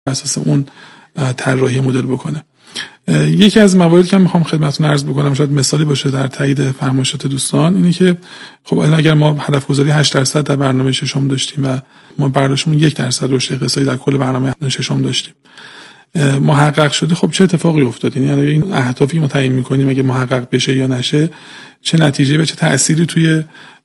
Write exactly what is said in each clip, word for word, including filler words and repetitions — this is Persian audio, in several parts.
اساس اون طراحی مدل بکنه. یکی از مواردی که میخوام خدمتتون عرض بکنم، شاید مثالی باشه در تایید فرمایشات دوستان، اینه که خب اگر ما هدف گذاری هشت درصد در برنامه ششم داشتیم و ما برداشتمون یک درصد رشد اقتصادی در کل برنامه ششم داشتیم، محقق شده، خب چه اتفاقی افتاد؟ یعنی این اهدافی ما تعیین می‌کنیم اگه محقق بشه یا نشه چه نتیجه و چه تأثیری توی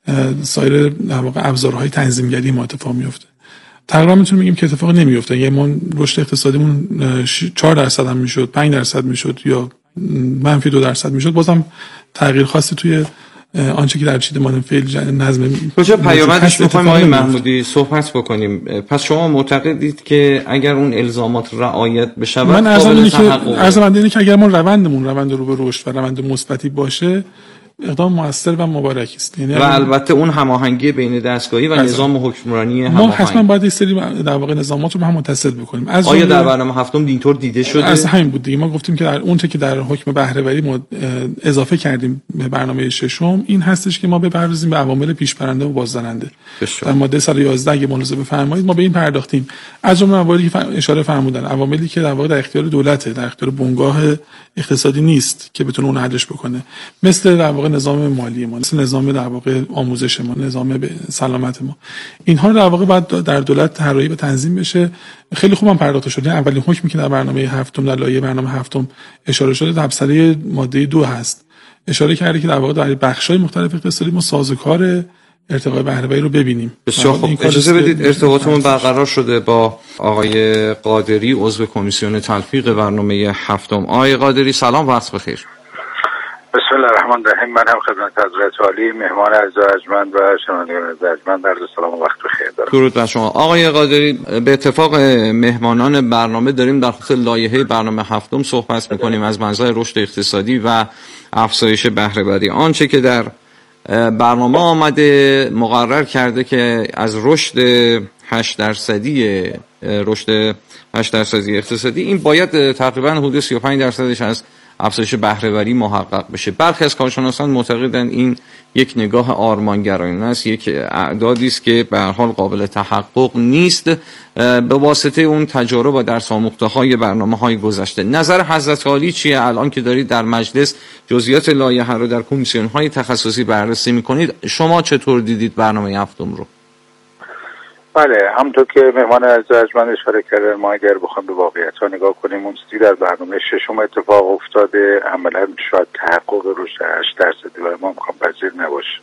سایر در واقع ابزارهای تنظیمگری ما اتفاق میفته. تقریبا میتونیم بگیم که اتفاق نمیفته. یعنی ما رشد اقتصادیمون چهار درصد هم میشد، پنج درصد میشد یا منفی دو درصد میشد، بازم تغییر خاصی توی آنچه که در چیده مانم فعل نظم کجا پیامدش بخوایم آقای محمودی صحبت بکنیم. پس شما معتقدید که اگر اون الزامات رعایت بشه من قابل تحقق ارزم اینه که اگر ما روندمون روند رو به رشد و روند مثبتی باشه اقدام موثر و مبارک است. یعنی و البته اون هماهنگی بین دستگاهی و نظام حکمرانی هماهنگ، ما حتما باید این سری در واقع نظامات رو به هم متصل بکنیم. از آیا در برنامه هفتم اینطور دیده شده؟ از همین بود دیگه. ما گفتیم که در اون چه که در حکم بهره‌وری ما اضافه کردیم به برنامه ششم این هستش که ما بپردازیم به عوامل پیشبرنده و بازدارنده. در ماده صد و یازده اگه ملاحظه بفرمایید ما به این پرداختیم. از جمله مواردی که اشاره فرمودن، عواملی که در واقع در اختیار دولته، در اختیار بنگاه اقتصادی نیست که بتونه اون حلش بکنه، مثل در واقع نظام مالی ما، مثل نظام در واقع آموزش ما، نظام سلامت ما، اینها در واقع باید در دولت طراحی و تنظیم بشه. خیلی خوب هم پرداخته شده. اولین حکمی که در برنامه هفتم در لایحه برنامه هفتم اشاره شده تبصره ماده دو هست. اشاره کرده که در واقع در بخش‌های مختلف اقتصادی ما سازوکار ارتقای بهره‌وری رو ببینیم. بسیار خوب. اجازه بدید ارتباطمون برقرار شده با آقای قادری، عضو کمیسیون تلفیق برنامه هفتم. آقای قادری سلام، وقت بخیر. بسم الله الرحمن الرحیم. من هم خدمت حضرت عالی مهمان عزیز و ارجمند و شنوندگان ارجمند عرض سلام و وقت بخیر دارم. درود بر شما. آقای قادری، به اتفاق مهمانان برنامه داریم در خصوص لایحه برنامه هفتم صحبت می‌کنیم از منظر رشد اقتصادی و افزایش بهره‌وری. آنچه که در برنامه آمده مقرر کرده که از رشد هشت درصدی رشد هشت درصدی اقتصادی این باید تقریبا حدود سی و پنج درصدش از افزایش بهره‌وری محقق بشه. برخی از کارشناسان معتقدند این یک نگاه آرمانگرایانه است، یک اعدادی است که به هر حال قابل تحقق نیست به واسطه اون تجارب و درس آموخته‌های برنامه‌های گذشته. نظر حضرت عالی چیه الان که دارید در مجلس جزئیات لایحه رو در کمیسیون‌های تخصصی بررسی می‌کنید؟ شما چطور دیدید برنامه هفتم رو؟ بله، همونطور که مهمان عزیز ارجمند اشاره کردن، ما اگر بخوایم به واقعیت‌ها نگاه کنیم اون چیزی در برنامه ششم اتفاق افتاده عملاً شاید تحقق رشد هشت درصدی برای ما امکان پذیر نباشه،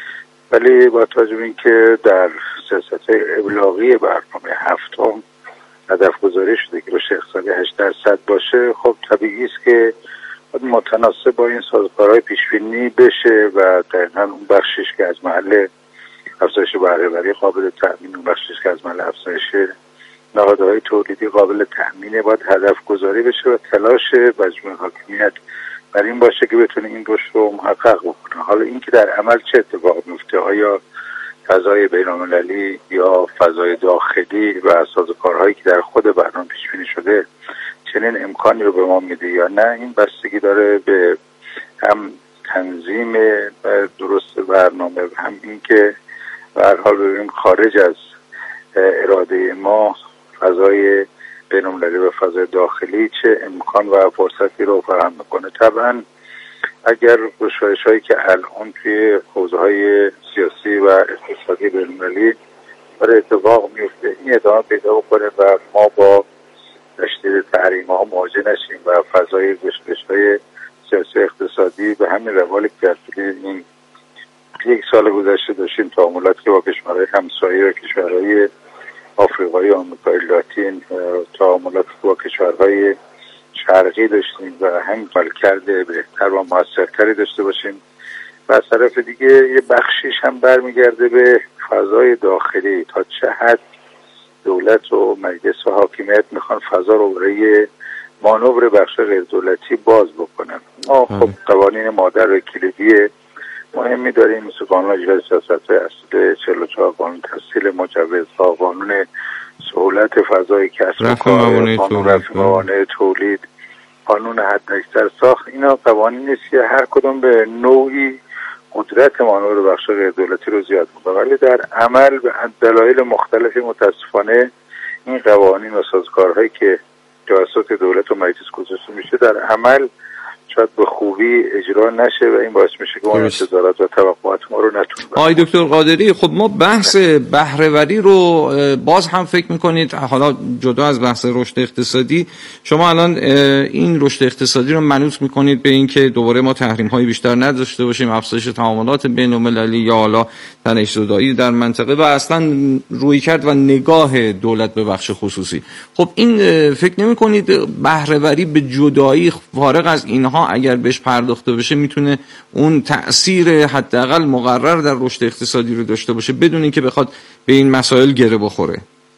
ولی با توجه به اینکه در سیاست‌های ابلاغی برنامه هفتم هدف گذاری شده که رشد اقتصادی هشت درصد باشه، خب طبیعی است که متناسب با این سازوکارهای پیش‌بینی بشه و دقیقاً اون بخشش که از محل افزایش بهره‌وری قابل تأمین، اون بخشی که از محل افزایش نهادهای تولیدی قابل تأمینه باید هدف گذاری بشه و تلاش مجموعه حاکمیت بر این باشه که بتونه این رشد رو محقق بکنه. حالا اینکه در عمل چه اتفاق میفته، آیا فضای بین‌المللی یا فضای داخلی و سازوکارهایی که در خود برنامه پیش بینی شده چنین امکانی رو به ما میده یا نه، این بستگی داره به هم تنظیم درست برنامه و هم اینکه به هر حال ببینیم خارج از اراده ما فضای بین‌المللی و فضای داخلی چه امکان و فرصتی رو فراهم میکنه. طبعا اگر گشایش‌هایی که الان توی حوزه‌های سیاسی و اقتصادی بین‌المللی برای اتفاق میفته این ادامه پیدا بکنه و ما با تشدید تحریم‌ها مواجه نشیم و فضای گشایش‌های سیاسی اقتصادی به همین روالی که در این یک سال گذشته داشتیم، تعاملاتی که با کشورهای همسایه و کشورهای آفریقایی و آمریکای لاتین، تعاملاتی که با کشورهای شرقی داشتیم و هم عملکرد بهتر و موثرتری داشته باشیم و از طرف دیگه یه بخشیش هم برمیگرده به فضای داخلی، تا چه حد دولت و مجلس و حاکمیت میخوان فضا رو برای مانور بخش غیر دولتی باز بکنن. ما خب قوانین مادر و کلیدی مهمی داریم مثل قانون اجرای سیاست‌های اصلی چهل و چهار، قانون تسهیل مجوزها، قانون سهولت فضای کسب و کار، قانون رفع موانع تولید، قانون حداکثر ساخت. اینا قوانینی است که هر کدوم به نوعی قدرت مانور بخش غیر دولتی رو زیاد می‌کنه، ولی در عمل به دلایل مختلفی متاسفانه این قوانین و سازگارهایی که توسط دولت و مجلس گذاشته میشه در عمل شاید به خوبی اجرا نشه و این باعث میشه که ما انتظارات و توقعات ما رو نتونیم. آقای دکتر قادری، خب ما بحث بهره‌وری رو باز هم فکر میکنید، حالا جدا از بحث رشد اقتصادی، شما الان این رشد اقتصادی رو منوط میکنید به اینکه دوباره ما تحریم‌های بیشتر نداشته باشیم، افزایش تعاملات بین‌المللی یا حالا تنش‌زدایی در منطقه و اصلا رویکرد و نگاه دولت به بخش خصوصی. خب این فکر نمی‌کنید بهره‌وری به جدایی فارغ از اینها اگر بهش پرداخته بشه میتونه اون تأثیر حداقل مقرر در رشد اقتصادی رو داشته باشه بدون اینکه بخواد به این مسائل گره بخوره؟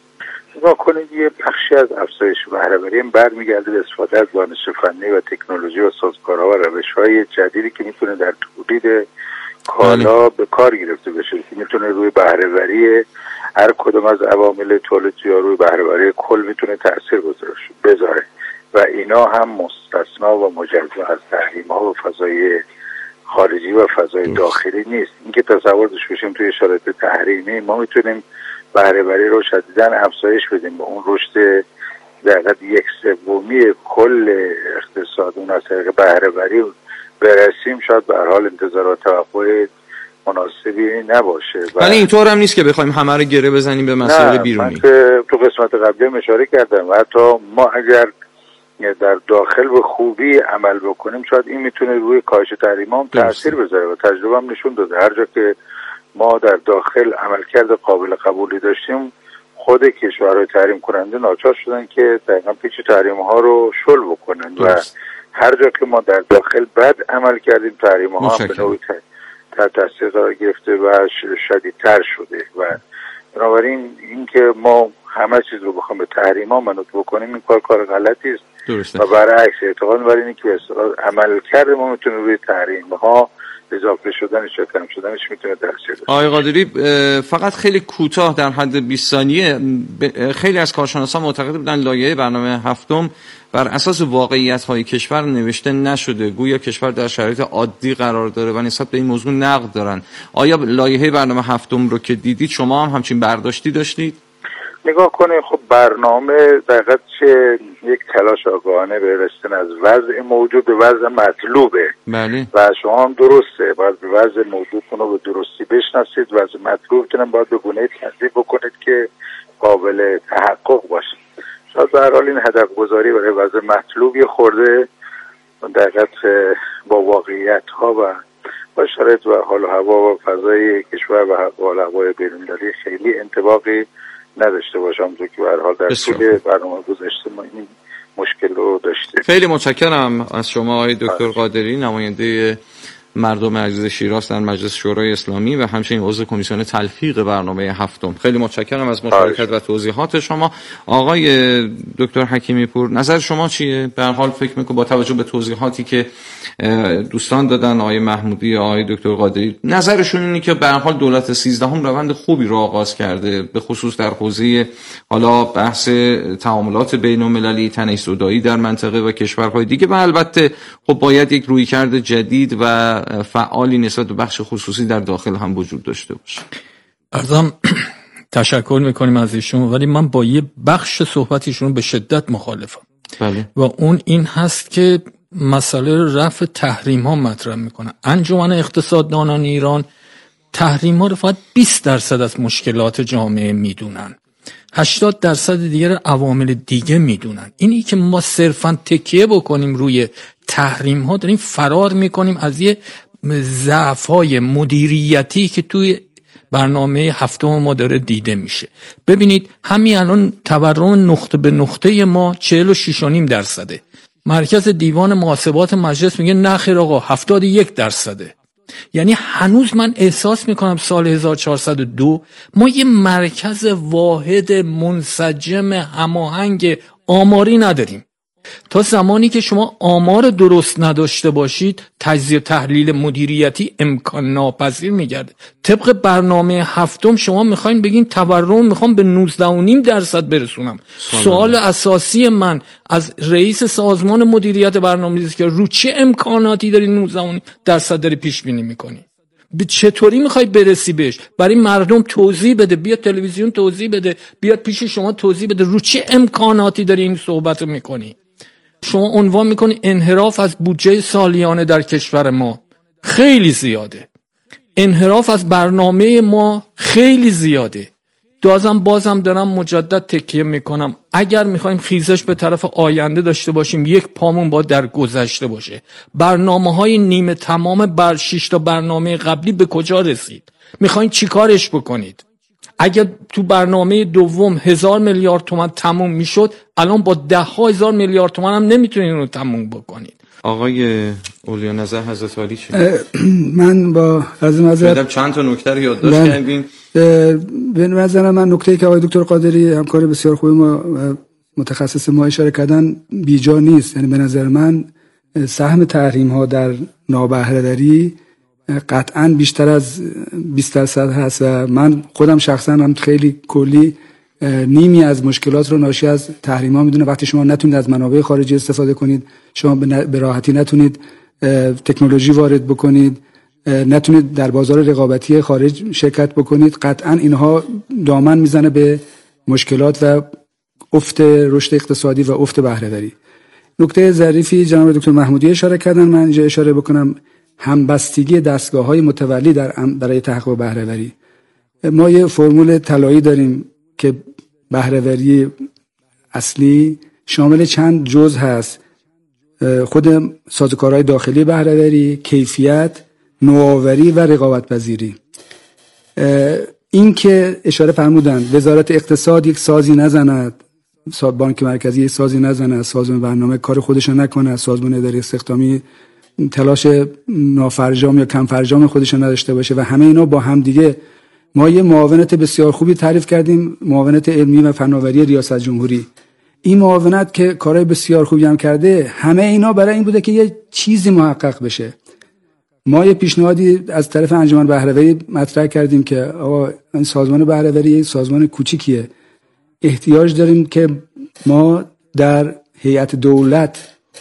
نگاه کنید، یه بخشی از افزایش بهره‌وری برمیگرده به استفاده از دانش فنی و تکنولوژی و سازگارها و روش‌های جدیدی که میتونه در تولید کالا به کار گرفته بشه، که میتونه روی بهره‌وری هر کدوم از عوامل تولیدی یا روی بهره‌وری کل میتونه تأثیر بذاره و اینا هم مستثنا و مجزا از تحریم‌ها و فضای خارجی و فضای داخلی نیست. اینکه تصور داشته باشیم توی شرایط تحریمی ما میتونیم بهره‌وری رو شدیداً افزایش بدیم با اون رشد دقیقاً یک سومی کل اقتصاد اون از طریق بهره‌وری برسیم، شاید به هر حال انتظارات توقع مناسبی نباشه. ولی اینطور هم نیست که بخوایم همه رو گره بزنیم به مسائل بیرونی. من که تو قسمت قبلی اشاره کردم و حتی ما اگر در داخل به خوبی عمل بکنیم شاید این میتونه روی کاهش تحریم هم تأثیر بذاره و تجربه هم نشون داده هر جا که ما در داخل عملکرد قابل قبولی داشتیم خود کشورهای تحریم کننده ناچار شدن که دقیقا پیچ تحریم ها رو شل بکنن و هر جا که ما در داخل بد عمل کردیم تحریم ها هم به نوعی تحت تاثیر قرار گرفته و شدیدتر شده و بنابراین اینکه ما همه چیز رو بخوام به تحریم ها منوط بکنیم این کار کار غلطی است. درسته. و برعکس اعتقاد بر اینه که به اصطلاح عمل کرده ما میتونه روی تحریم ها اضافه شدنش یا کم شدنش میتونه تاثیر داشته. آقای قادری، فقط خیلی کوتاه در حد بیست ثانیه، خیلی از کارشناسان معتقد بودن لایحه برنامه هفتم بر اساس واقعیت‌های کشور نوشته نشده، گویا کشور در شرایط عادی قرار داره و نسبت به این موضوع نقد دارن. آیا لایحه برنامه هفتم رو که دیدید شما هم همچین برداشتی داشتید؟ نگاه کنید، خب برنامه دقیقاً چه یک تلاش آگاهانه به رسیدن از وضع موجود به وضع مطلوبه. بله. و شما هم درسته باید به وضع موجودتون رو به درستی بشناسید، وضع مطلوبتون هم باید به گونه‌ای تنظیم بکنید که قابل تحقق باشه. شاید به هر حال این هدف گذاری برای وضع مطلوب یه خورده دقیقاً با واقعیت ها و با شرایط و حال و هوا و فضای کشور و حال و هوای بین‌المللی خیلی انطباقی نداشته باشم، همونطور که به هر حال در طول برنامه گذشته ما این مشکل رو داشتیم. خیلی متشکرم از شما آقای دکتر قادری، نماینده مردم عزیز شیراز در مجلس شورای اسلامی و همچنین عضو کمیسیون تلفیق برنامه هفتم. خیلی متشکرم از مشارکت و توضیحات شما. آقای دکتر حکیمی پور، نظر شما چیه؟ به هر حال فکر می‌کنم با توجه به توضیحاتی که دوستان دادن، آقای محمودی، آقای دکتر قادری، نظرشون اینه که به هر حال دولت سیزدهم روند خوبی رو آغاز کرده، به خصوص در حوزه حالا بحث تعاملات بین‌المللی، تنش‌زدایی در منطقه و کشورهای دیگه و البته خب باید یک رویکرد جدید و فعالی نسبت به بخش خصوصی در داخل هم وجود داشته باشه. ارزم تشکر میکنیم از ایشون، ولی من با یه بخش صحبتیشون به شدت مخالفم. بله. و اون این هست که مسئله رفع تحریم ها مطرح میکنه. انجمن اقتصاددانان ایران تحریم ها رو فقط بیست درصد از مشکلات جامعه میدونن، هشتاد درصد دیگر عوامل دیگه میدونن. اینی که ما صرفا تکیه بکنیم روی تحریم ها داریم فرار میکنیم از یه ضعف های مدیریتی که توی برنامه هفتم ما داره دیده میشه. ببینید همین الان تورم نقطه به نقطه ما چهل و شش و نیم درصده. مرکز دیوان محاسبات مجلس میگه نه خیر آقا هفتاد و یک درصده. یعنی هنوز من احساس میکنم سال هزار و چهارصد و دو ما یه مرکز واحد منسجم هماهنگ آماری نداریم. تا زمانی که شما آمار درست نداشته باشید تجزیه تحلیل مدیریتی امکان ناپذیر میگرده. طبق برنامه هفتم شما میخواین بگین تورم میخوام به نوزده و نیم درصد برسونم. سوال اساسی من از رئیس سازمان مدیریت برنامه‌ریزی که رو چه امکاناتی داری نوزده و نیم درصد داری پیش بینی میکنی؟ به چطوری میخوای برسی بهش؟ برای مردم توضیح بده، بیاد تلویزیون توضیح بده، بیاد پیش شما توضیح بده رو چه امکاناتی داری این صحبت میکنی. شما عنوان میکنی انحراف از بودجه سالیانه در کشور ما خیلی زیاده، انحراف از برنامه ما خیلی زیاده. دازم بازم دارم مجدد تکیه میکنم، اگر میخوایم خیزش به طرف آینده داشته باشیم یک پامون با در گذشته باشه. برنامه های نیمه تمام بر شش تا برنامه قبلی به کجا رسید؟ میخواین چیکارش بکنید؟ اگر تو برنامه دوم هزار میلیارد تومان تموم میشد، الان با ده ها هزار میلیارد تومان هم نمیتونین رو تموم بکنید. آقای اولیا نظر حضرت عالی چی؟ من با از نظر چند تا نکته رو یادداشت کردین. به نظر من نکته‌ای که آقای دکتر قادری همکار بسیار خوبی ما متخصص ما اشاره کردن بیجا نیست. یعنی به نظر من سهم تحریم ها در نابهره‌وری قطعاً بیشتر از بیست درصد هست و من خودم شخصا هم خیلی کلی نیمی از مشکلات رو ناشی از تحریم ها میدونه. وقتی شما نتونید از منابع خارجی استفاده کنید، شما به راحتی نتونید تکنولوژی وارد بکنید، نتونید در بازار رقابتی خارج شرکت بکنید، قطعا اینها دامن میزنه به مشکلات و افت رشد اقتصادی و افت بهره‌وری. نکته ظریفی جناب دکتر محمودی اشاره کردن، من اینجا اشاره بکنم همبستگی دستگاه‌های متولی در برای تحقق بهره‌وری. ما یه فرمول طلایی داریم که بهره‌وری اصلی شامل چند جزء هست: خود سازوکارهای داخلی بهره‌وری، کیفیت، نوآوری و رقابت پذیری. این که اشاره فرمودن وزارت اقتصاد یک سازی نزند، بانک مرکزی یک سازی نزند، سازمان برنامه کار خودشو نکنه، سازمان اداره استخدامی تلاش نافرجام یا کم فرجام خودشو نداشته باشه و همه اینا با هم دیگه. ما یه معاونت بسیار خوبی تعریف کردیم، معاونت علمی و فناوری ریاست جمهوری. این معاونت که کارهای بسیار خوبی هم کرده، همه اینا برای این بوده که یه چیزی محقق بشه. ما یه پیشنهادی از طرف انجمن بهره‌وری مطرح کردیم که آقا این سازمان بهره‌وری یه سازمان کوچیکیه، احتیاج داریم که ما در هیئت دولت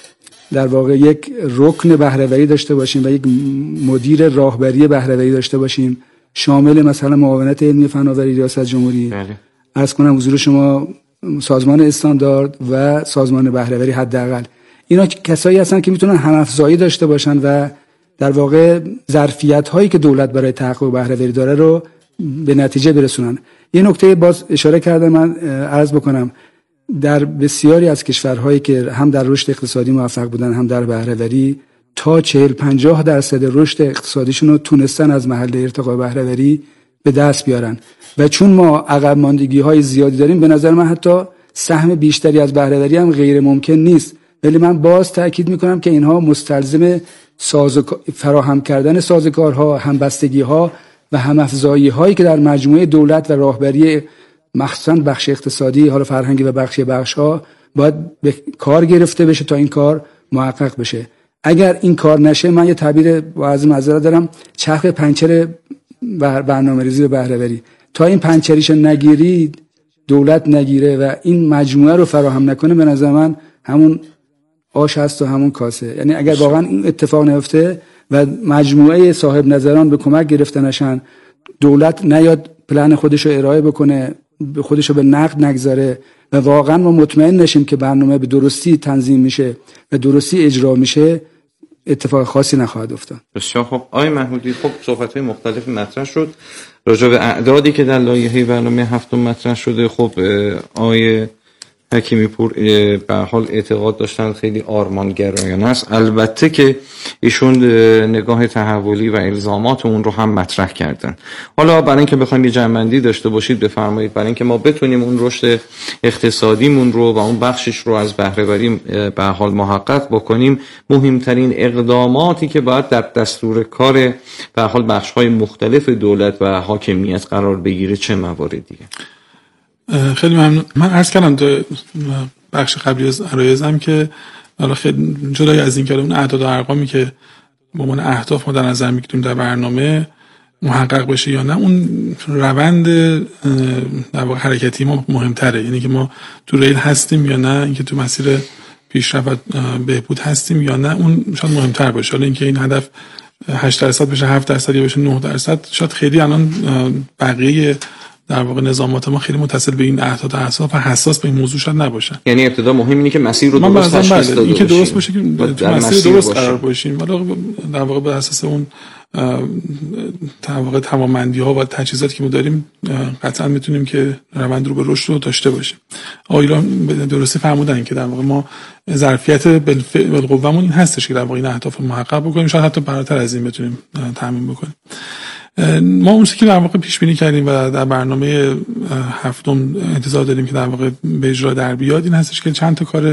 در واقع یک رکن بهره‌وری داشته باشیم و یک مدیر راهبری بهره‌وری داشته باشیم شامل مثلا معاونت علمی فناوری ریاست جمهوری، عرض کنم حضور شما سازمان استاندارد و سازمان بهره‌وری حداقل. اینا کسایی هستن که میتونن هم‌افزایی داشته باشن و در واقع ظرفیت هایی که دولت برای تحقق بهره‌وری داره رو به نتیجه برسونن. یه نکته باز اشاره کردم، من عرض بکنم در بسیاری از کشورهایی که هم در رشد اقتصادی موفق بودن هم در بهره‌وری تا چهل پنجاه درصد رشد اقتصادیشون رو تونستن از محل ارتقاء بهره‌وری به دست بیارن و چون ما عقب ماندگی های زیادی داریم، به نظر من حتی سهم بیشتری از بهره‌وری هم غیر ممکن نیست. ولی من باز تاکید میکنم که اینها مستلزم سازوکار فراهم کردن سازوکارها، همبستگی‌ها و هم‌افزایی هایی که در مجموعه دولت و راهبری مخصوصاً بخش اقتصادی، حالا فرهنگی و بخشی بخش‌ها باید به کار گرفته بشه تا این کار محقق بشه. اگر این کار نشه، من یه تعبیر با عرض معذرت دارم، چرخ پنچر برنامه‌ریزی و بهره‌وری، تا این پنچریش نگیرید، دولت نگیره و این مجموعه رو فراهم نکنه، به نظر من همون آش هست و همون کاسه. یعنی اگر واقعا این اتفاق نیفته و مجموعه صاحب نظران به کمک گرفته نشن، دولت نیاد پلن خودش رو ارائه بکنه، خودش رو به نقد نگذاره و واقعا ما مطمئن نشیم که برنامه به درستی تنظیم میشه و درستی اجرا میشه، اتفاق خاصی نخواهد افتاد. بسیار خب. آقای محمودی، خب صحبت‌های مختلفی مطرح شد راجع به اعدادی که در لایحه برنامه هفتم مطرح شده. خب آقای حکیمی پور به حال اعتقاد داشتن خیلی آرمانگرایانه است. البته که ایشون نگاه تحولی و الزامات اون رو هم مطرح کردن. حالا برای اینکه بخوایم یه جمع‌بندی داشته باشید بفرمایید، برای اینکه ما بتونیم اون رشد اقتصادیمون رو و اون بخشش رو از بهره‌وری به حال محقق بکنیم، مهمترین اقداماتی که باید در دستور کار به حال بخش‌های مختلف دولت و حاکمیت قرار بگیره چه مواردیه؟ خیلی ممنون. من عرض کردم تو بخش قبلی از عرایزم که حالا خیلی جدای از این که اون اعداد و ارقامی که به عنوان اهداف ما در نظر میگیریم در برنامه محقق بشه یا نه، اون روند در واقع حرکتی ما مهمتره. یعنی که ما تو ریل هستیم یا نه، اینکه تو مسیر پیشرفت بهبود هستیم یا نه، اون شاید مهمتر باشه. حالا اینکه این هدف هشت درصد بشه هفت درصد یا بشه نه درصد، شاید خیلی الان بقیه در واقع نظامات ما خیلی متصل به این اعداد احساس و حساس به این موضوع شاید نباشن. یعنی ابتدا مهم اینه که مسیر رو درست تشخیص داده باشیم، اینکه درست باشه که در مسیر درست قرار باشیم، ولی در واقع بر اساس اون در واقع توانمندی‌ها و تجهیزاتی که ما داریم قطعا میتونیم که روند رو به رشد رو داشته باشیم. آقایان درستی فرمودن که در واقع ما ظرفیت بالقوه‌مون این هستش که در واقع این اهداف محقق بکنیم، شاید حتی بالاتر از این بتونیم تامین بکنیم. ما اون چیزی که در واقع پیش بینی کردیم و در برنامه هفتم انتظار داریم که در واقع به اجرا در بیاد این هستش که چند تا کار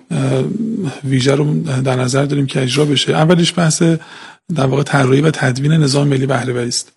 ویژه رو در نظر داریم که اجرا بشه. اولیش بحث در واقع طراحی و تدوین نظام ملی بهره‌وری است.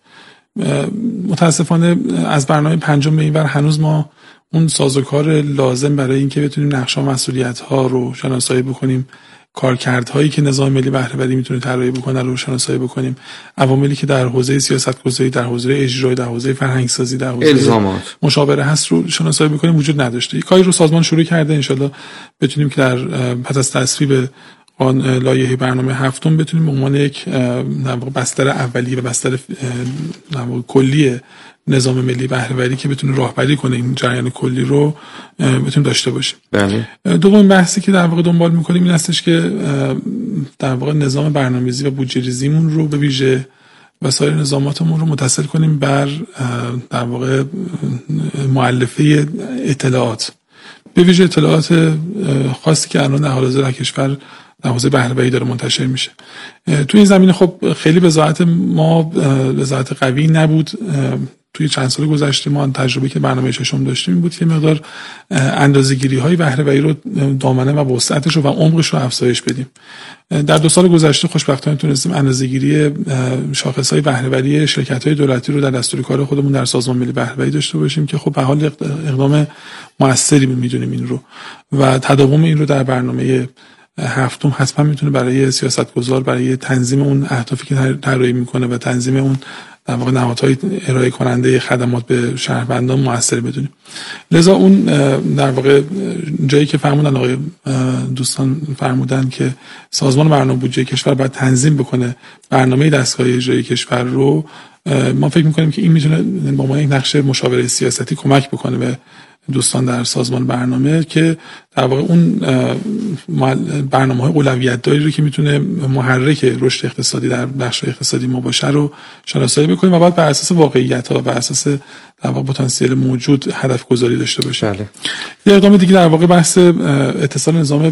متاسفانه از برنامه پنجم به این ور هنوز ما اون سازوکار لازم برای اینکه بتونیم نقش‌ها و مسئولیت‌ها رو شناسایی بکنیم، کارکردهایی که نظام ملی بهره‌وری میتونه طراحی بکنه رو شناسایی بکنیم، عواملی که در حوزه سیاست‌گذاری، در حوزه اجرایی، در حوزه فرهنگ‌سازی، در حوزه الزامات مشاوره هست رو شناسایی بکنیم وجود نداشته. یک کاری رو سازمان شروع کرده، انشالله بتونیم که در پس از تصویب لایحه برنامه هفتم بتونیم به عنوان یک در واقع بستر اولیه و بستر در واقع کلی نظام ملی بهره‌وری که بتونه راهبری کنه این جریان کلی رو بتونیم داشته باشیم. بله. دومین بحثی که در واقع دنبال می‌کنیم این هستش که در واقع نظام برنامه‌ریزی و بودجه‌ریزیمون رو به ویژه و سایر نظاماتمون رو متصل کنیم بر در واقع مؤلفه اطلاعات، به ویژه اطلاعات خاصی که الان در حال حاضر در کشور در حوزه بهره‌وری داره منتشر میشه. تو این زمینه خب خیلی وزارت ما وزارت قوی نبود. توی چند سال گذشته ما تجربه که برنامه ششم داشتیم بود که مقدار اندازه‌گیری‌های بهره‌وری رو دامنه و وسعتش رو و عمقش رو افزایش بدیم. در دو سال گذشته خوشبختانه تونستیم اندازه‌گیری شاخص‌های بهره‌وری شرکت‌های دولتی رو در دستور کار خودمون در سازمان ملی بهره‌وری داشته باشیم که خب به حال اقدام موثری می‌دونیم این رو و تداوم این رو در برنامه هفتم حتما میتونه برای سیاستگزار برای تنظیم اون اهدافی که طراحی میکنه و تنظیم اون در واقع نهادهای ارائه کننده خدمات به شهروندان موثر بدونیم. لذا اون در واقع جایی که فرمودن آقای دوستان فرمودن که سازمان برنامه بودجه کشور باید تنظیم بکنه برنامه دستگاه اجرایی کشور رو، ما فکر میکنیم که این میتونه با ما یک نقش مشاوره سیاستی کمک بکنه به دوستان در سازمان برنامه که در واقع اون برنامه‌های اولویت داری رو که میتونه محرک رشد اقتصادی در بخش اقتصادی ما باشه رو شناسایی بکنیم و بعد بر اساس واقعیت‌ها و بر اساس در واقع پتانسیل موجود هدف گذاری داشته باشیم. بله. یه اقدام دیگه در واقع بحث اتصال نظام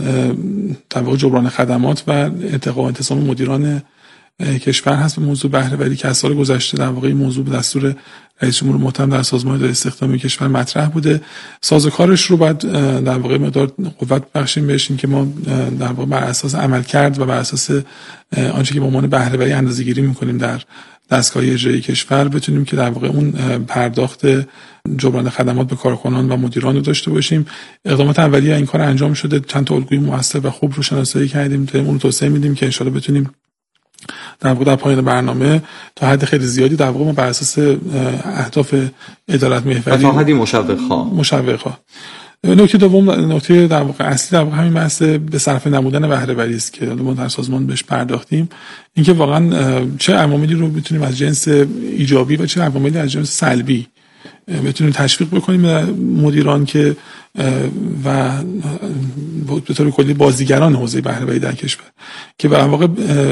در واقع جبران خدمات و ارتقاء اتصال مدیران کشور هست به موضوع بهره‌وری که از سال گذشته در واقع این موضوع به دستور رئیس جمهور محترم در سازمان اداره استخدامی کشور مطرح بوده. سازوکارش رو بعد در واقع مقدار قوت بخشیم بهش این که ما در واقع بر اساس عمل کرد و بر اساس آنچه که به عنوان بهره‌وری اندازه‌گیری می‌کنیم در دستگاه اجرایی کشور بتونیم که در واقع اون پرداخت جبران خدمات به کارکنان و مدیران رو داشته باشیم. اقدامات اولیه این کار انجام شده، چند تا الگوی موثر و خوب رو شناسایی کردیم، داریم اون رو توسعه میدیم که ان شاءالله بتونیم در واقع در پایان برنامه تا حد خیلی زیادی در واقع ما بر اساس اهداف عدالت محوری تا حدی مشوق‌خواه مشوق‌خواه. نکته دوم، نکته در واقع اصلی در واقع همین بحث به صرف نمودن بهره‌وری است که ما در سازمان بهش پرداختیم، اینکه واقعا چه عواملی رو بتونیم از جنس ایجابی و چه عواملی از جنس سلبی بتونیم تشویق بکنیم مدیران که و به طور کلی بازیگران حوزه بهره‌وری در کشور که به واقع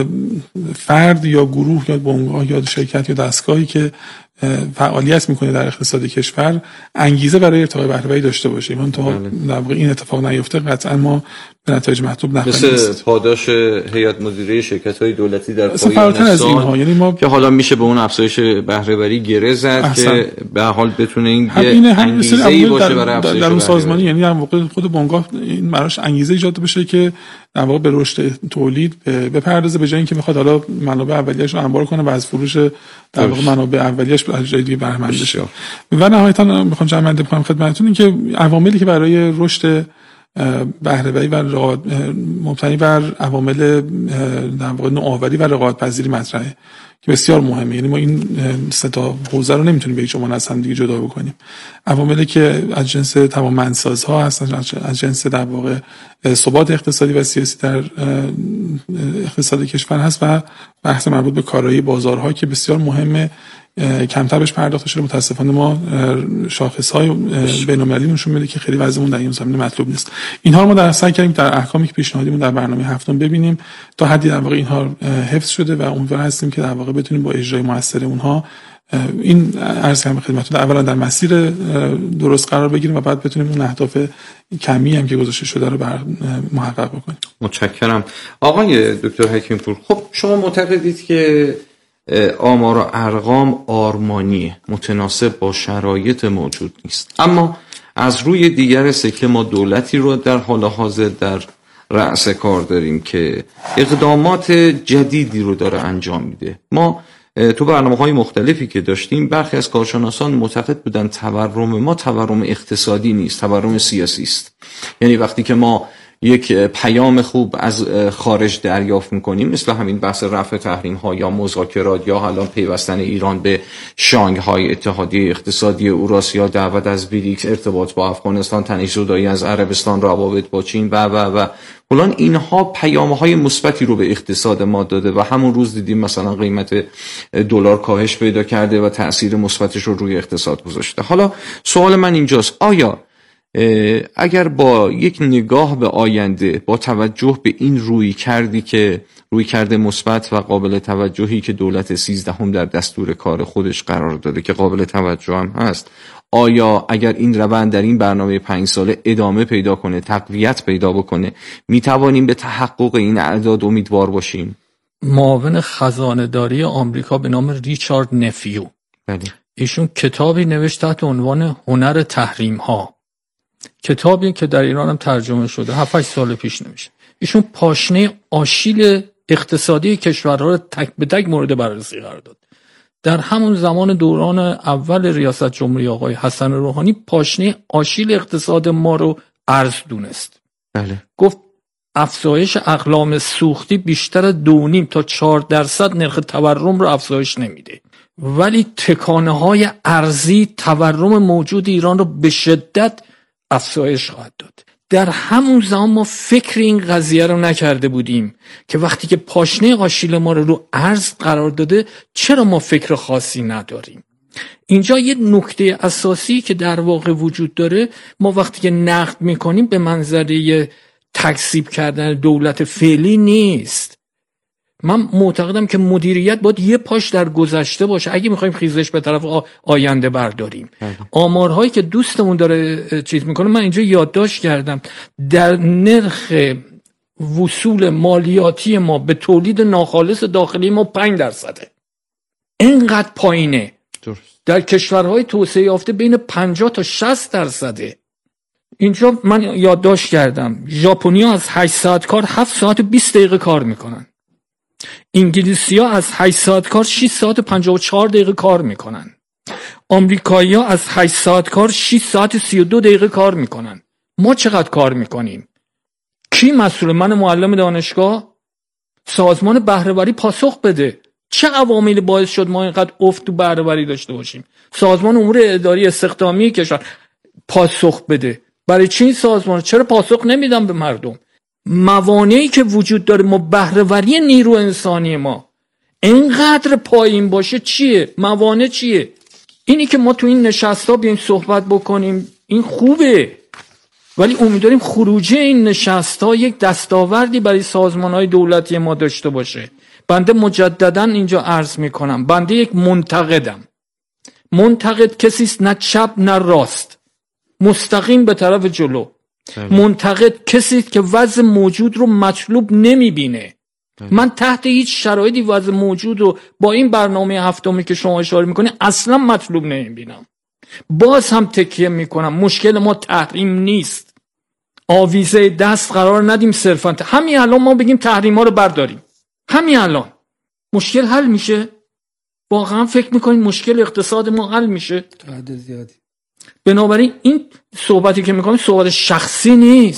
فرد یا گروه یا بنگاه یا شرکت یا دستگاهی که فعالیت میکنه در اقتصاد کشور انگیزه برای ارتقاء بهره‌وری داشته باشه. من تا در واقع این اتفاق نیفته قطعا ما به نتایج مطلوب نخواهیم رسید. مثل پاداش هیئت مدیره شرکت‌های دولتی در پایان سال یعنی ما که حالا میشه به اون افزایش بهره‌وری گره زد احسن. که به هر حال بتونه این انگیزه‌ای باشه برای افزایش در اون سازمانی، یعنی در واقع خود بنگاه این براش انگیزه ایجاد بشه که در واقع به رشد تولید بپردازه به جای اینکه بخواد حالا منابع اولیه‌اش رو انبار کنه و از فروش در واقع منابع اولیه‌اش به جای دیگه بهره مند بشه. و نهایتاً میخوام جمع بندی کنم خدمتتون این که عواملی که برای رشد بهره‌وری و مبتنی بر عوامل در واقع نوآوری و رقابت‌پذیری مطرحه که بسیار مهمه. یعنی ما این سه تا حوزه رو نمیتونیم به هیچ عنوان از هم دیگه جدا بکنیم. عواملی که از جنس توانمندسازها هستن، از جنس در واقع ثبات اقتصادی و سیاسی در اقتصاد کشور هست و بحث مربوط به کارایی بازارها که بسیار مهمه، کمتر بهش پرداخته شده. متاسفانه ما شاخص‌های بین‌المللی نشون میده که خیلی وضعمون در این زمینه مطلوب نیست. اینها رو ما در سعی کردیم در احکامی که پیشنهادیمون در برنامه هفتم ببینیم تا حدی در واقع اینها حفظ شده و امیدوار هستیم که در واقع بتونیم با اجرای موثر اونها این عرض کردم خدمتتون اولا در مسیر درست قرار بگیریم و بعد بتونیم اون اهداف کمی هم که گذاشته شده رو بر محقق بکنیم. متشکرم. آقای دکتر حکیم‌پور، خب شما معتقدید که آمار و ارقام آرمانی متناسب با شرایط موجود نیست، اما از روی دیگر سکه ما دولتی رو در حال حاضر در رأس کار داریم که اقدامات جدیدی رو داره انجام میده. ما تو برنامه‌های مختلفی که داشتیم برخی از کارشناسان معتقد بودن تورم ما تورم اقتصادی نیست، تورم سیاسی است. یعنی وقتی که ما یک پیام خوب از خارج دریافت میکنیم، مثل همین بحث رفع تحریم ها یا مذاکرات یا الان پیوستن ایران به شانگهای اتحادیه اقتصادی اوراسیا، دعوت از بریکس، ارتباط با افغانستان، تنش‌زدایی از عربستان، روابط با چین و و و فلان، اینها پیام‌های مثبتی رو به اقتصاد ما داده و همون روز دیدیم مثلا قیمت دلار کاهش پیدا کرده و تأثیر مثبتش رو روی اقتصاد گذاشته. حالا سوال من اینجاست، آیا اگر با یک نگاه به آینده با توجه به این روی کردی که روی کرده مثبت و قابل توجهی که دولت سیزدهم در دستور کار خودش قرار داده که قابل توجه هم هست، آیا اگر این روند در این برنامه پنج ساله ادامه پیدا کنه، تقویت پیدا بکنه، میتوانیم به تحقق این اعداد امیدوار باشیم؟ معاون خزانه داری آمریکا به نام ریچارد نفیو، بله، ایشون کتابی نوشت تحت عنوان هنر تحریم ها، کتابی که در ایران هم ترجمه شده، هفت هشت سال پیش نوشته. ایشون پاشنه آشیل اقتصادی کشورها رو تک به تک مورد بررسی قرار داد. در همون زمان دوران اول ریاست جمهوری آقای حسن روحانی پاشنه آشیل اقتصاد ما رو ارز دونست. بله. گفت افزایش اقلام سوختی بیشتر دو نیم تا چهار درصد نرخ تورم رو افزایش نمیده، ولی تکانه های ارزی تورم موجود ایران رو به شدت افزایش خواهد داد. در همون زمان ما فکر این قضیه رو نکرده بودیم که وقتی که پاشنه آشیل ما رو رو ارز قرار داده چرا ما فکر خاصی نداریم. اینجا یه نکته اساسی که در واقع وجود داره، ما وقتی که نقد میکنیم به منظره تکذیب کردن دولت فعلی نیست. من معتقدم که مدیریت باید یه پاش در گذشته باشه اگه میخوایم خیزش به طرف آینده برداریم. آمارهایی که دوستمون داره چیز میکنه، من اینجا یادداشت کردم، در نرخ وصول مالیاتی ما به تولید ناخالص داخلی ما پنج درصده، اینقدر پایینه. در کشورهای توسعه یافته بین پنجاه تا شصت درصده. اینجا من یادداشت کردم ژاپنیا از هشت ساعت کار هفت ساعت و بیست دقیقه کار میکنن، انگلیسی‌ها از هشت ساعت کار شش ساعت و پنجاه و چهار دقیقه کار میکنن، آمریکایی‌ها از هشت ساعت کار شش ساعت و سی و دو دقیقه کار میکنن. ما چقدر کار میکنیم؟ کی مسئول؟ من معلم دانشگاه؟ سازمان بهره‌وری پاسخ بده. چه عواملی باعث شد ما اینقدر افت تو بهره‌وری داشته باشیم؟ سازمان امور اداری استخدامی کشور پاسخ بده. برای چی این سازمان چرا پاسخ نمیدن به مردم؟ موانعی که وجود داره، ما بهره‌وری نیرو انسانی ما اینقدر پایین باشه چیه؟ موانع چیه؟ اینی که ما تو این نشست‌ها بیایم صحبت بکنیم این خوبه، ولی امیدواریم خروجی این نشست‌ها یک دستاوردی برای سازمان‌های دولتی ما داشته باشه. بنده مجدداً اینجا عرض میکنم، بنده یک منتقدم. منتقد کسیست نه چپ نه راست، مستقیم به طرف جلو. منتقد کسیست که وضع موجود رو مطلوب نمیبینه. من تحت هیچ شرایطی وضع موجود رو با این برنامه هفتمی که شما اشاره میکنه اصلا مطلوب نمیبینم. باز هم تکیه میکنم مشکل ما تحریم نیست، آویزه دست قرار ندیم صرفا. همین الان ما بگیم تحریم ها رو برداریم، همین الان مشکل حل میشه؟ واقعا فکر میکنین مشکل اقتصاد ما حل میشه؟ تا حد زیادی. بنابراین این صحبتی که میکنیم صحبت شخصی نیست،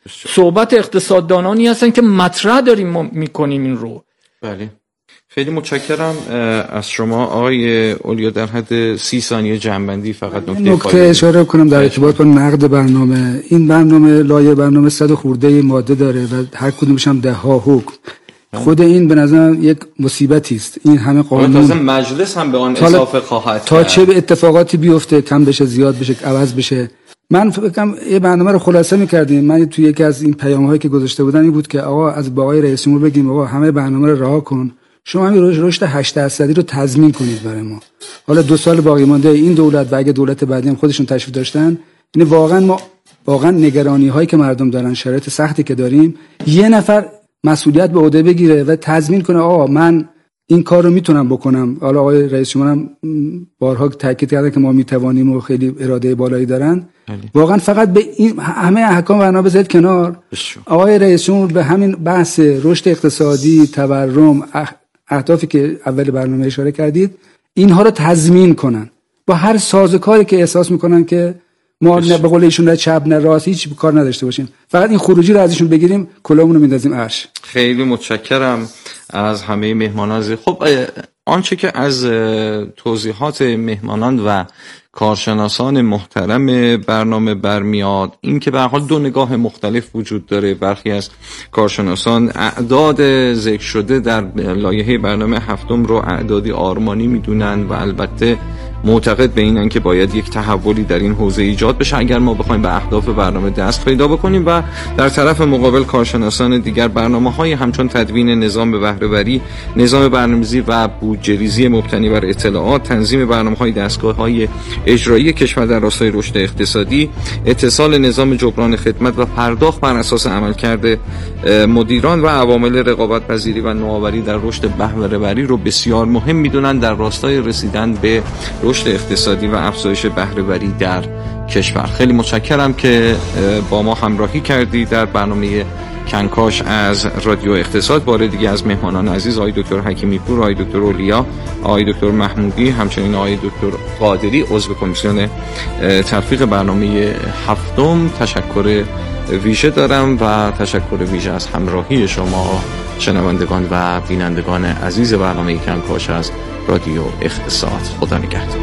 صحبت اقتصاددانانی هستن که مطرح داریم ما میکنیم این رو. بله خیلی متشکرم از شما آقای اولیا. در حد سی ثانیه جنبندی فقط نکته نکته اشاره کنم در ارتباط با نقد برنامه. این برنامه لایه برنامه صد خورده ماده داره و هر کدومش هم ده ها حکم. خود این به نظرم یک مصیبتی است. این همه قانون تازه مجلس هم به آن اضافه خواهد تا چه به اتفاقاتی بیفته، کم بشه زیاد بشه عوض بشه. من فکرم یه برنامه رو خلاصه می‌کردیم. من توی یکی از این پیام‌هایی که گذاشته بودم این بود که آقا از با آقای رئیس جمهور بگیم آقا همه برنامه رو رها کن، شما همین رشد هشت درصدی رو تضمین کنید برای ما. حالا دو سال باقی مانده این دولت و اگه دولت بعدی هم خودشون تشریف داشتن، یعنی واقعا ما واقعا نگرانی‌هایی که مردم دارن، شرایط سختی که داریم، یه نفر مسئولیت به عهده بگیره و تضمین کنه آقا من این کار رو میتونم بکنم. حالا آقای رئیس جمهور هم بارها تاکید کردن که ما میتوانیم و خیلی اراده بالایی دارن. واقعا فقط به این همه احکام برنامه بذارید کنار. آقای رئیس جمهور به همین بحث رشد اقتصادی، تورم، اهدافی که اول برنامه اشاره کردید، اینها رو تضمین کنن با هر سازوکاری که احساس میکنن که ما نه به قول ایشون نه چپ نه راست هیچ کار نداشته باشیم، فقط این خروجی رو ازشون بگیریم کلامون رو میندازیم عرش. خیلی متشکرم از همه مهمانان. خب آنچه که از توضیحات مهمانان و کارشناسان محترم برنامه برمیاد این که به هر حال دو نگاه مختلف وجود داره. برخی از کارشناسان اعداد ذکر شده در لایحه برنامه هفتم رو اعدادی آرمانی میدونن و البته معتقد به اینن که باید یک تحولی در این حوزه ایجاد بشه اگر ما بخوایم به اهداف برنامه دست پیدا بکنیم. و در طرف مقابل کارشناسان دیگر برنامه‌های همچون تدوین نظام بهره‌وری، نظام برنامه‌ریزی و بودجه‌ریزی مبتنی بر اطلاعات، تنظیم برنامه‌های دستگاه‌های اجرایی کشور در راستای رشد اقتصادی، اتصال نظام جبران خدمت و پرداخت بر اساس عملکرد مدیران و عوامل رقابت‌پذیری و نوآوری در رشد بهره‌وری رو بسیار مهم می‌دونن در راستای رسیدن به رشد اقتصادی و افزایش بهره‌وری در کشور. خیلی متشکرم که با ما همراهی کردی در برنامه کنکاش از رادیو اقتصاد. بار دیگه از مهمانان عزیز آقای دکتر حکیمی پور، آقای دکتر اولیا، آقای دکتر محمودی، همچنین آقای دکتر قادری عضو کمیسیون تلفیق برنامه هفتم تشکر ویژه دارم و تشکر ویژه از همراهی شما شنوندگان و بینندگان عزیز برنامه کنکاش از رادیو اقتصاد. خدا نگهدار.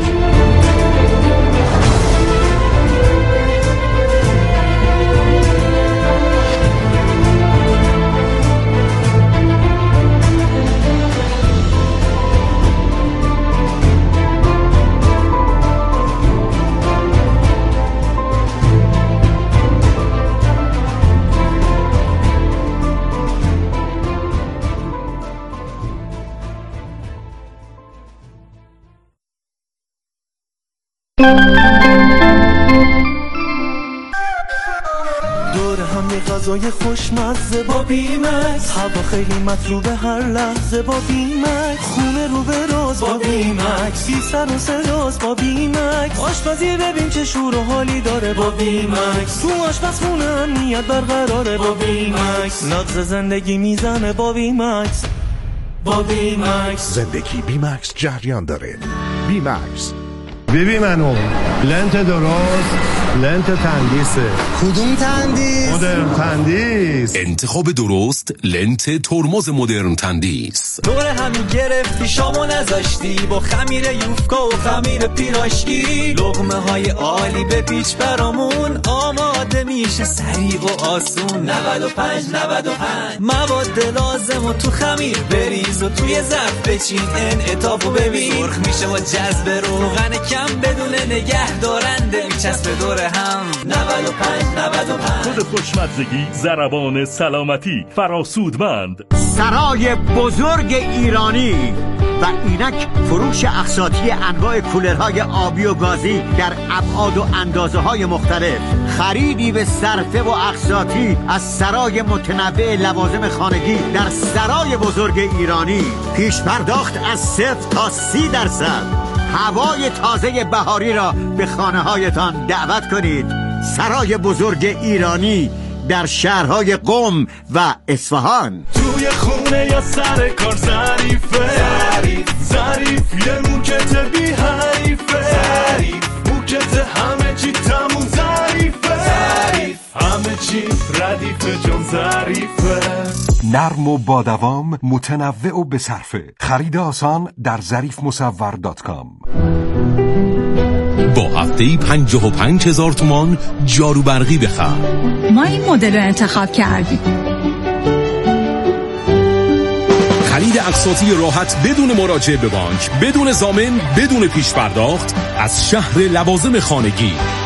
دور هم یه غذای خوشمزه با بیمکس، هوا خیلی مطلوبه هر لحظه با بیمکس، خونه رو به راز با بیمکس، بی سر و صداست با بیمکس، آشپزی ببین چه شور و حالی داره با بیمکس، تو آشپزخونه امنیت برقراره با بیمکس، نغز زندگی میزنه با بیمکس. با بیمکس زندگی بیمکس جریان داره. بیمکس. ببین منو لنت درست، لنت تندیسه. کدوم تندیس؟ مدرن تندیس. انتخاب درست لنت ترمز مدرن تندیس. دور همی گرفتی شامو نذاشتی با خمیر یوفکا و خمیر پیراشکی، لقمه های عالی به پیچ برامون آماده میشه سریع و آسون. نود و پنج نود و پنج مواد لازم و تو خمیر بریز و توی ظرف بچین انعطافو ببین، سرخ میشه و جذب روغن کم بدون نگه دارنده میچسبه دور هم. نود و پنج نود و پنج خود خوشمزگی، ضربان سلامتی، فراسودمند. سرای بزرگ ایرانی و اینک فروش اقساطی انواع کولرهای آبی و گازی در ابعاد و اندازه های مختلف، خریدی به صرفه و اقساطی از سرای متنوع لوازم خانگی در سرای بزرگ ایرانی، پیش پرداخت از صفر تا سی درصد، هوای تازه بهاری را به خانه هایتان دعوت کنید. سرای بزرگ ایرانی در شهرهای قم و اصفهان. توی خونه یا سر کار ظریفه، ظریف ظریف یه موکت بی حریفه، ظریف موکت همه چی تموم ظریفه، ظریف همه چی ردیفه جون ظریفه، نرم و با دوام، متنوع و بصرفه. خرید آسان در ظریف مصور دات کام. با هفته‌ای پنجاه و پنج هزار تومان جارو برقی بخر. ما این مدل رو انتخاب کردیم. خرید اقساطی راحت بدون مراجعه به بانک، بدون ضامن، بدون پیش پرداخت از شهر لوازم خانگی.